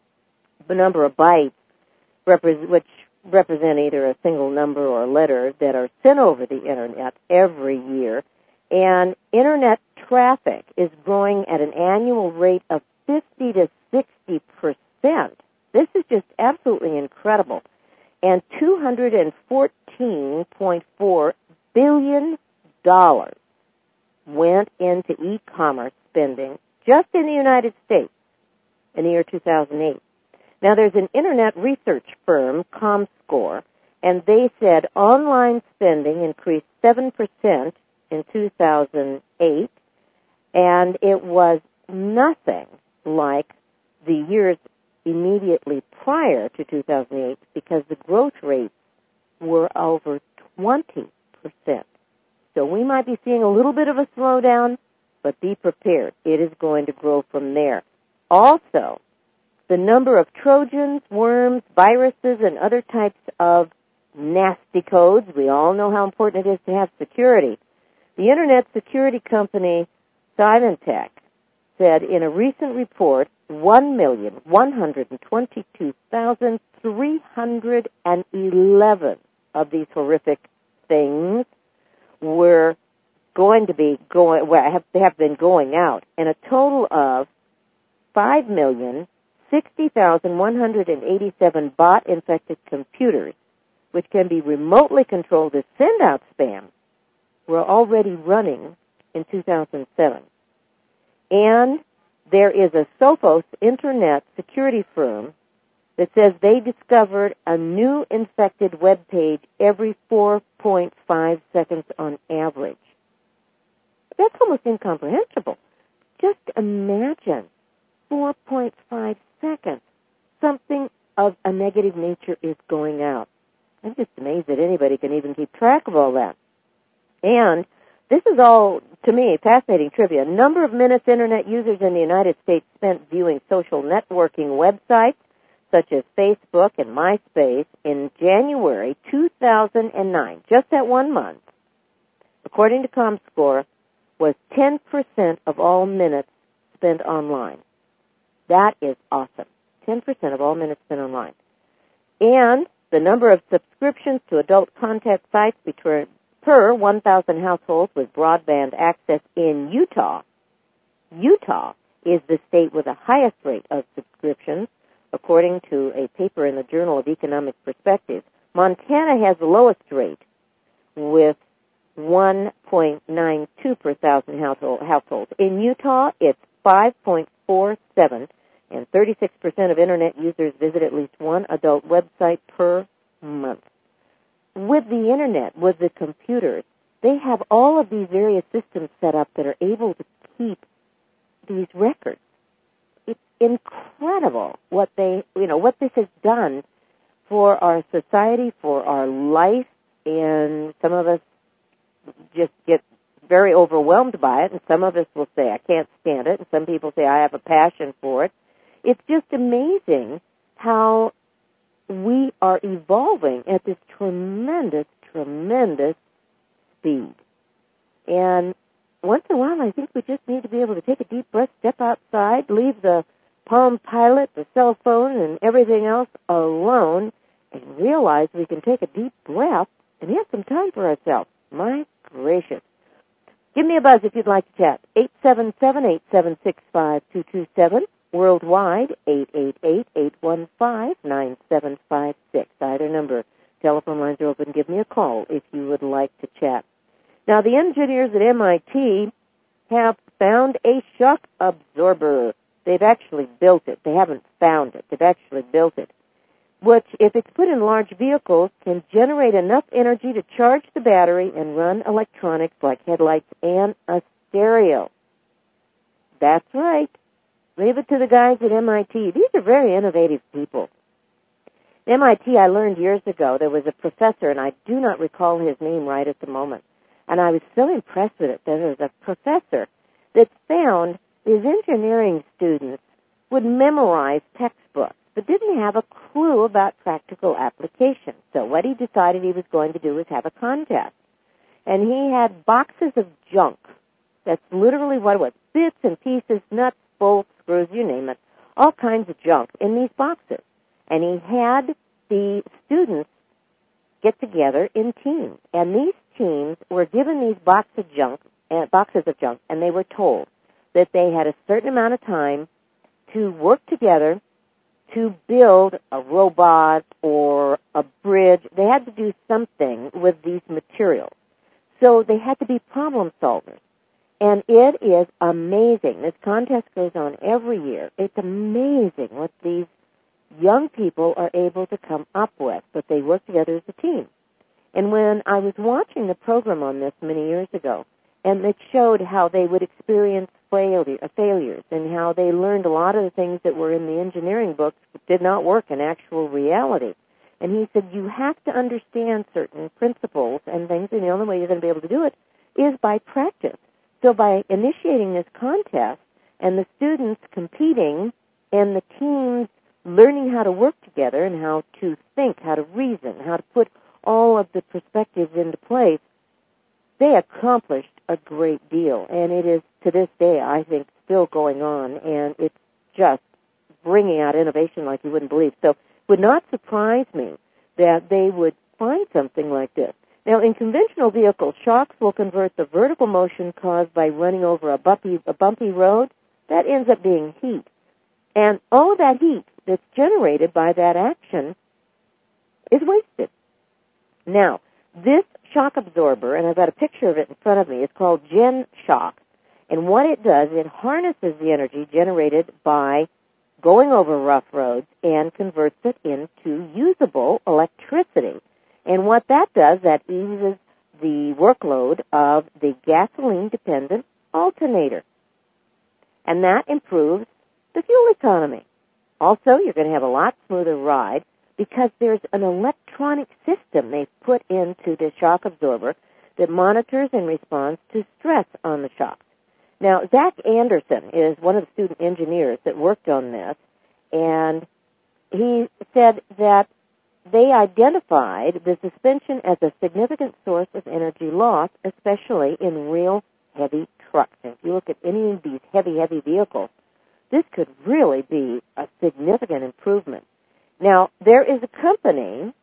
the number of bytes, repre- which represent either a single number or a letter that are sent over the Internet every year. And Internet traffic is growing at an annual rate of fifty to sixty percent. This is just absolutely incredible. And two hundred fourteen point four billion dollars went into e-commerce spending just in the United States in the year two thousand eight. Now, there's an Internet research firm, ComScore, and they said online spending increased seven percent in two thousand eight, and it was nothing like the years immediately prior to two thousand eight because the growth rates were over twenty percent. So we might be seeing a little bit of a slowdown, but be prepared. It is going to grow from there. Also, the number of Trojans, worms, viruses, and other types of nasty codes, we all know how important it is to have security. The Internet security company Symantec said in a recent report, one million, one hundred twenty-two thousand, three hundred eleven of these horrific things were going to be going, well, have, have been going out, and a total of five million, sixty thousand, one hundred eighty-seven bot-infected computers, which can be remotely controlled to send out spam, were already running in two thousand seven. And there is a Sophos Internet security firm that says they discovered a new infected web page every four point five seconds on average. That's almost incomprehensible. Just imagine four point five seconds. Something of a negative nature is going out. I'm just amazed that anybody can even keep track of all that. And this is all, to me, fascinating trivia. Number of minutes Internet users in the United States spent viewing social networking websites such as Facebook and MySpace in January two thousand nine, just that one month, according to ComScore, was ten percent of all minutes spent online. That is awesome. ten percent of all minutes spent online. And the number of subscriptions to adult content sites between, per one thousand households with broadband access in Utah. Utah is the state with the highest rate of subscriptions, according to a paper in the Journal of Economic Perspectives. Montana has the lowest rate with one point nine two per thousand household, households. In Utah, it's five point four seven, and thirty-six percent of Internet users visit at least one adult website per month. With the Internet, with the computers, they have all of these various systems set up that are able to keep these records. It's incredible what they, you know, what this has done for our society, for our life, and some of us just get very overwhelmed by it, and some of us will say, I can't stand it, and some people say, I have a passion for it. It's just amazing how we are evolving at this tremendous, tremendous speed. And once in a while, I think we just need to be able to take a deep breath, step outside, leave the Palm Pilot, the cell phone, and everything else alone, and realize we can take a deep breath and have some time for ourselves. My gracious. Give me a buzz if you'd like to chat. eight seven seven, eight seven six, five two two seven. Worldwide, eight eight eight, eight one five, nine seven five six. Either number. Telephone lines are open. Give me a call if you would like to chat. Now, the engineers at M I T have found a shock absorber. They've actually built it. They haven't found it. They've actually built it, which, if it's put in large vehicles, can generate enough energy to charge the battery and run electronics like headlights and a stereo. That's right. Leave it to the guys at M I T. These are very innovative people. At M I T, I learned years ago, there was a professor, and I do not recall his name right at the moment, and I was so impressed with it that there was a professor that found his engineering students would memorize textbooks but didn't have a clue about practical application. So what he decided he was going to do was have a contest. And he had boxes of junk. That's literally what it was. Bits and pieces, nuts, bolts, screws, you name it. All kinds of junk in these boxes. And he had the students get together in teams. And these teams were given these box of junk, uh, boxes of junk, and they were told that they had a certain amount of time to work together to build a robot or a bridge. They had to do something with these materials. So they had to be problem solvers. And it is amazing. This contest goes on every year. It's amazing what these young people are able to come up with, but they work together as a team. And when I was watching the program on this many years ago, and it showed how they would experience failure, failures and how they learned a lot of the things that were in the engineering books that did not work in actual reality. And he said, you have to understand certain principles and things, and the only way you're going to be able to do it is by practice. So by initiating this contest and the students competing and the teams learning how to work together and how to think, how to reason, how to put all of the perspectives into place, they accomplished a great deal. And it is, to this day, I think, still going on, and it's just bringing out innovation like you wouldn't believe. So it would not surprise me that they would find something like this. Now, in conventional vehicles, shocks will convert the vertical motion caused by running over a bumpy, a bumpy road. That ends up being heat. And all of that heat that's generated by that action is wasted. Now, this shock absorber, and I've got a picture of it in front of me, it's called GenShock. And what it does, it harnesses the energy generated by going over rough roads and converts it into usable electricity. And what that does, that eases the workload of the gasoline-dependent alternator. And that improves the fuel economy. Also, you're going to have a lot smoother ride because there's an electronic system they've put into the shock absorber that monitors and responds to stress on the shocks. Now, Zach Anderson is one of the student engineers that worked on this, and he said that they identified the suspension as a significant source of energy loss, especially in real heavy trucks. And if you look at any of these heavy, heavy vehicles, this could really be a significant improvement. Now, there is a company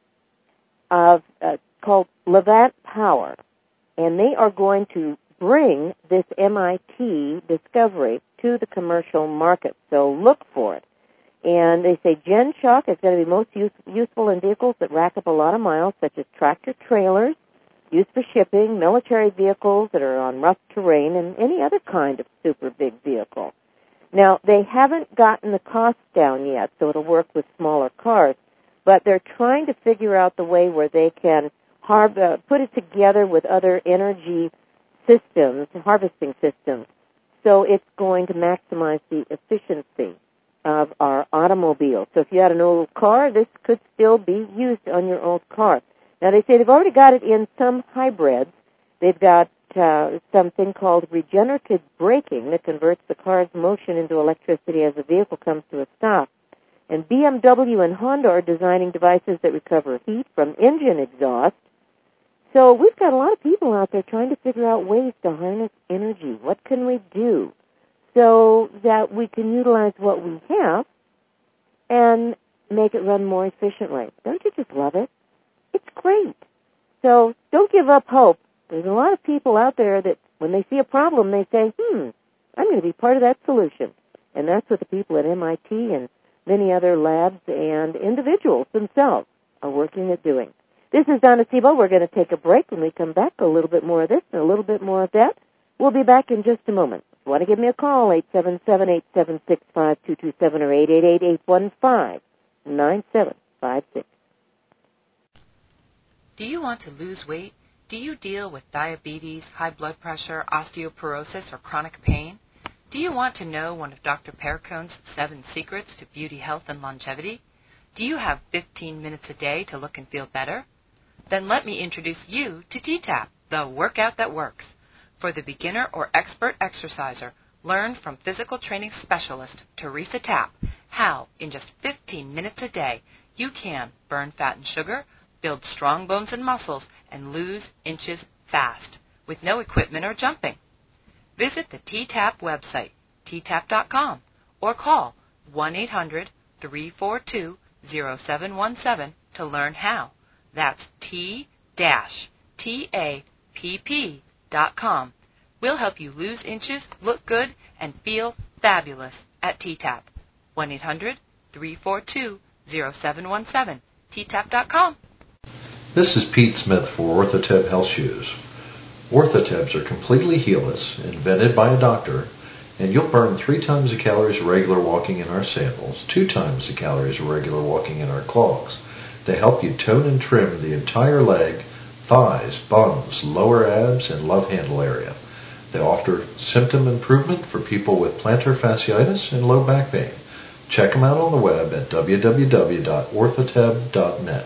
of uh, called Levant Power, and they are going to bring this M I T discovery to the commercial market, so look for it. And they say GenShock is going to be most use, useful in vehicles that rack up a lot of miles, such as tractor trailers, used for shipping, military vehicles that are on rough terrain, and any other kind of super big vehicle. Now, they haven't gotten the cost down yet, so it'll work with smaller cars, but they're trying to figure out the way where they can har- uh, put it together with other energy systems, harvesting systems, so it's going to maximize the efficiency of our automobiles. So if you had an old car, this could still be used on your old car. Now, they say they've already got it in some hybrids. They've got uh, something called regenerative braking that converts the car's motion into electricity as the vehicle comes to a stop. And B M W and Honda are designing devices that recover heat from engine exhaust. So we've got a lot of people out there trying to figure out ways to harness energy. What can we do so that we can utilize what we have and make it run more efficiently? Don't you just love it? It's great. So don't give up hope. There's a lot of people out there that when they see a problem, they say, hmm, I'm going to be part of that solution. And that's what the people at M I T and many other labs and individuals themselves are working at doing. This is Donna Sebo. We're going to take a break. When we come back, a little bit more of this and a little bit more of that. We'll be back in just a moment. If you want to give me a call, eight seven seven, eight seven six, five two two seven or eight eight eight, eight one five, nine seven five six. Do you want to lose weight? Do you deal with diabetes, high blood pressure, osteoporosis, or chronic pain? Do you want to know one of Doctor Perricone's seven secrets to beauty, health, and longevity? Do you have fifteen minutes a day to look and feel better? Then let me introduce you to T TAP, the workout that works. For the beginner or expert exerciser, learn from physical training specialist Teresa Tapp how, in just fifteen minutes a day, you can burn fat and sugar, build strong bones and muscles, and lose inches fast, with no equipment or jumping. Visit the T TAP website, T tap dot com, or call one eight hundred, three four two, zero seven one seven to learn how. That's T T A P P dot com. We'll help you lose inches, look good, and feel fabulous at T TAP. one eight hundred, three four two, zero seven one seven, T tap dot com. This is Pete Smith for Orthoteb Health Shoes. Orthotebs are completely heelless, invented by a doctor, and you'll burn three times the calories of regular walking in our sandals, two times the calories of regular walking in our clogs. They help you tone and trim the entire leg, thighs, buns, lower abs, and love handle area. They offer symptom improvement for people with plantar fasciitis and low back pain. Check them out on the web at w w w dot orthoteb dot net.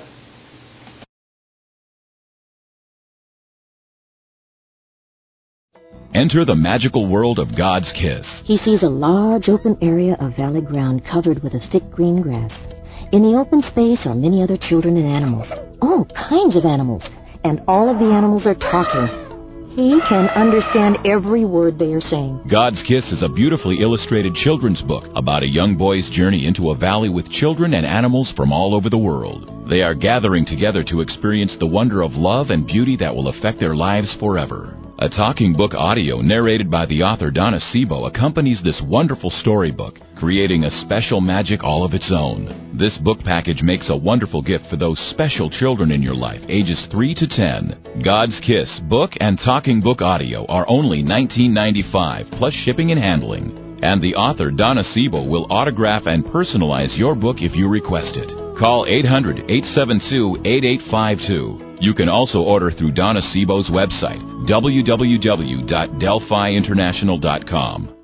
Enter the magical world of God's Kiss. He sees a large open area of valley ground covered with a thick green grass. In the open space are many other children and animals, all kinds of animals, and all of the animals are talking. He can understand every word they are saying. God's Kiss is a beautifully illustrated children's book about a young boy's journey into a valley with children and animals from all over the world. They are gathering together to experience the wonder of love and beauty that will affect their lives forever. A talking book audio narrated by the author Donna Sebo accompanies this wonderful storybook, creating a special magic all of its own. This book package makes a wonderful gift for those special children in your life, ages three to ten. God's Kiss book and talking book audio are only nineteen ninety-five dollars plus shipping and handling. And the author Donna Sebo will autograph and personalize your book if you request it. Call eight hundred, eight seven two, eight eight five two. You can also order through Donna Sebo's website, w w w dot delphi international dot com.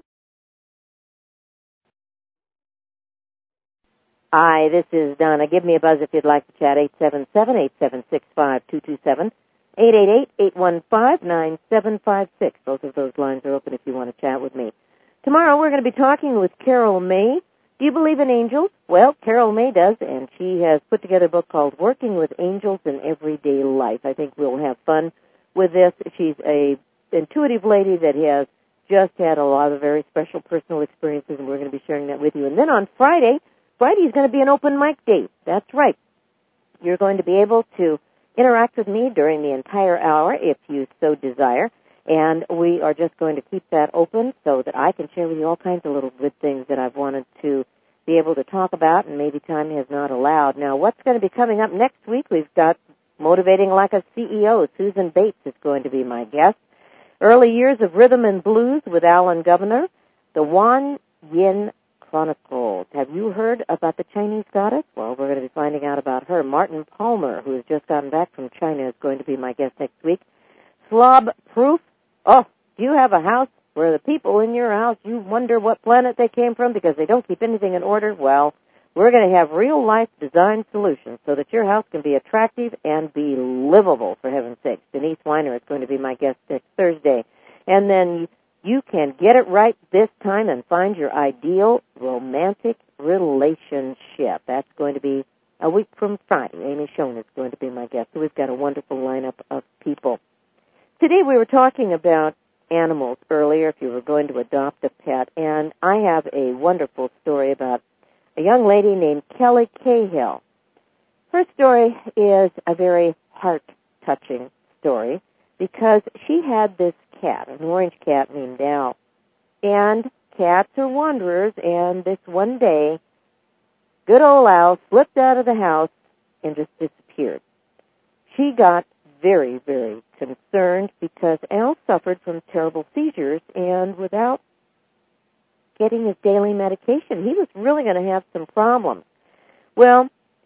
Hi, this is Donna. Give me a buzz if you'd like to chat, eight seven seven, eight seven six, five two two seven, eight eight eight, eight one five, nine seven five six. Both of those lines are open if you want to chat with me. Tomorrow we're going to be talking with Carol May. Do you believe in angels? Well, Carol May does, and she has put together a book called Working with Angels in Everyday Life. I think we'll have fun with this. She's a intuitive lady that has just had a lot of very special personal experiences, and we're going to be sharing that with you. And then on Friday, Friday is going to be an open mic day. That's right. You're going to be able to interact with me during the entire hour if you so desire. And we are just going to keep that open so that I can share with you all kinds of little good things that I've wanted to be able to talk about and maybe time has not allowed. Now, what's going to be coming up next week? We've got Motivating Like a C E O. Susan Bates is going to be my guest. Early Years of Rhythm and Blues with Alan Governor. The Wan Yin Chronicles. Have you heard about the Chinese goddess? Well, we're going to be finding out about her. Martin Palmer, who has just gotten back from China, is going to be my guest next week. Slob Proof. Oh, do you have a house where the people in your house, you wonder what planet they came from because they don't keep anything in order? Well, we're going to have real-life design solutions so that your house can be attractive and be livable, for heaven's sake. Denise Weiner is going to be my guest next Thursday. And then you can get it right this time and find your ideal romantic relationship. yet. That's going to be a week from Friday. Amy Schoen is going to be my guest. So we've got a wonderful lineup of people. Today we were talking about animals earlier, if you were going to adopt a pet, and I have a wonderful story about a young lady named Kelly Cahill. Her story is a very heart-touching story because she had this cat, an orange cat named Al. And cats are wanderers, and this one day, good old Al slipped out of the house and just disappeared. She got very, very concerned because Al suffered from terrible seizures, and without getting his daily medication, he was really going to have some problems. Well,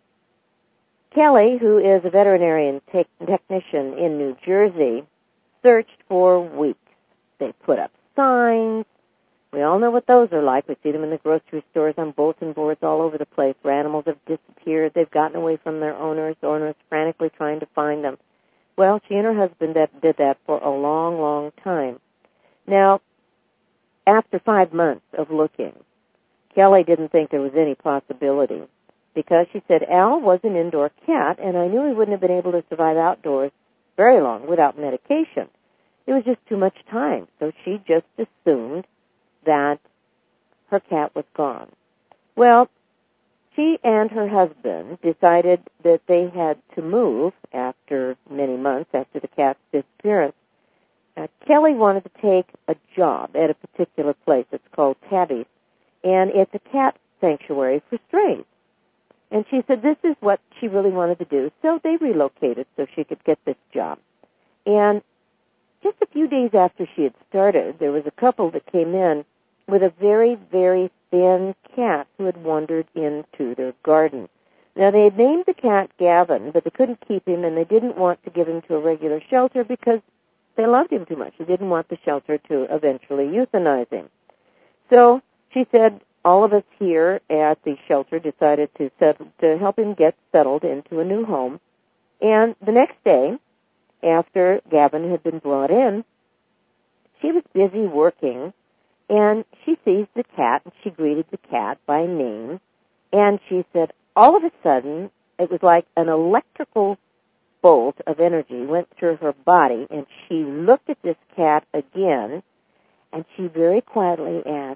Kelly, who is a veterinarian te- technician in New Jersey, searched for weeks. They put up signs. We all know what those are like. We see them in the grocery stores on bulletin boards all over the place where animals have disappeared. They've gotten away from their owners. The owners frantically trying to find them. Well, she and her husband that did that for a long, long time. Now, after five months of looking, Kelly didn't think there was any possibility because she said, Al was an indoor cat, and I knew he wouldn't have been able to survive outdoors very long without medication. It was just too much time, so she just assumed that her cat was gone. Well, she and her husband decided that they had to move after many months after the cat's disappearance. Uh, Kelly wanted to take a job at a particular place. It's called Tabby's, and it's a cat sanctuary for strays. And she said this is what she really wanted to do, so they relocated so she could get this job. And just a few days after she had started, there was a couple that came in with a very, very thin cat who had wandered into their garden. Now, they had named the cat Gavin, but they couldn't keep him, and they didn't want to give him to a regular shelter because they loved him too much. They didn't want the shelter to eventually euthanize him. So she said all of us here at the shelter decided to settle, to help him get settled into a new home. And the next day, after Gavin had been brought in, she was busy working, and she sees the cat, and she greeted the cat by name, and she said, all of a sudden, it was like an electrical bolt of energy went through her body, and she looked at this cat again, and she very quietly asked,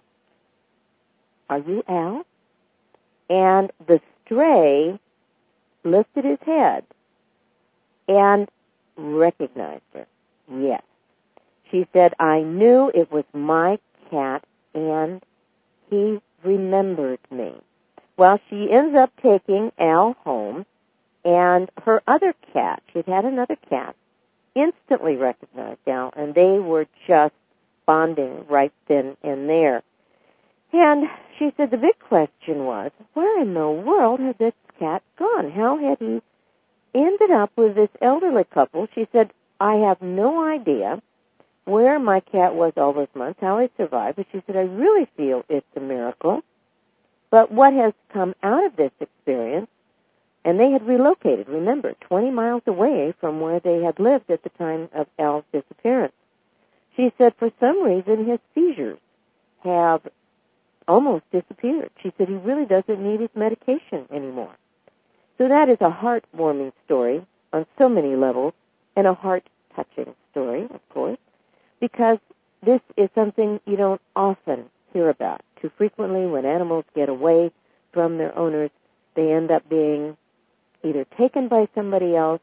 are you Al? And the stray lifted his head and recognized her. Yes. She said, I knew it was my cat, and he remembered me. Well, she ends up taking Al home, and her other cat, she'd had another cat, instantly recognized Al, and they were just bonding right then and there. And she said the big question was, where in the world had this cat gone? How had he ended up with this elderly couple? She said, I have no idea where my cat was all those months, how he survived, but she said, I really feel it's a miracle. But what has come out of this experience, and they had relocated, remember, twenty miles away from where they had lived at the time of Al's disappearance. She said, for some reason, his seizures have almost disappeared. She said he really doesn't need his medication anymore. So that is a heartwarming story on so many levels, and a heart-touching story, of course, because this is something you don't often hear about. Too frequently, when animals get away from their owners, they end up being either taken by somebody else,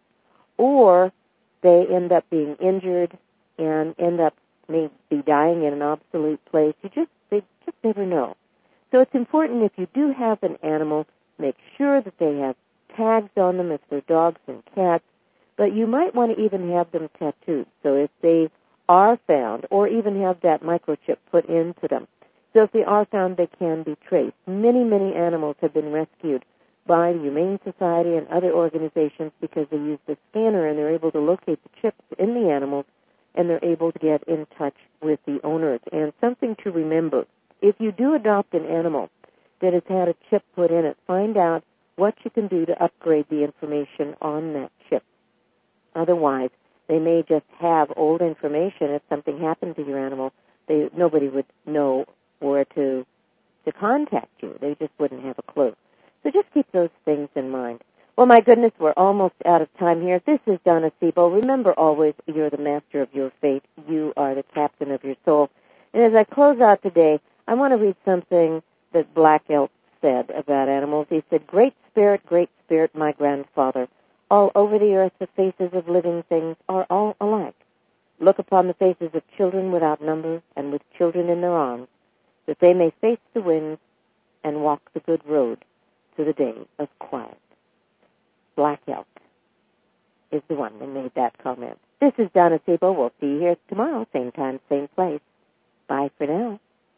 or they end up being injured and end up maybe dying in an obsolete place. You just they just never know. So it's important, if you do have an animal, make sure that they have tags on them if they're dogs and cats, but you might want to even have them tattooed. So if they are found, or even have that microchip put into them. So if they are found, they can be traced. Many, many animals have been rescued by the Humane Society and other organizations because they use the scanner and they're able to locate the chips in the animals, and they're able to get in touch with the owners. And something to remember, if you do adopt an animal that has had a chip put in it, find out what you can do to upgrade the information on that chip. Otherwise, they may just have old information. If something happened to your animal, they, nobody would know where to to contact you. They just wouldn't have a clue. So just keep those things in mind. Well, my goodness, we're almost out of time here. This is Donna Sebo. Remember always, you're the master of your fate. You are the captain of your soul. And as I close out today, I want to read something that Black Elk said about animals. He said, "Great Spirit, Great Spirit, my grandfather, all over the earth the faces of living things are all alike. Look upon the faces of children without number and with children in their arms, that they may face the winds and walk the good road to the day of quiet." Black Elk is the one that made that comment. This is Donna Sebo. We'll see you here tomorrow, same time, same place. Bye for now.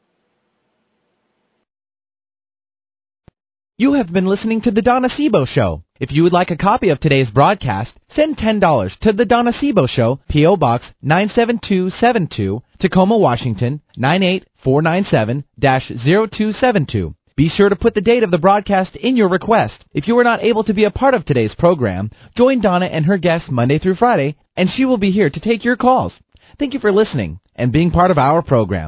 You have been listening to The Donna Sebo Show. If you would like a copy of today's broadcast, send ten dollars to The Donna Sebo Show, P O. Box nine seven two seven two, Tacoma, Washington, nine eight four nine seven dash zero two seven two. Be sure to put the date of the broadcast in your request. If you are not able to be a part of today's program, join Donna and her guests Monday through Friday, and she will be here to take your calls. Thank you for listening and being part of our program.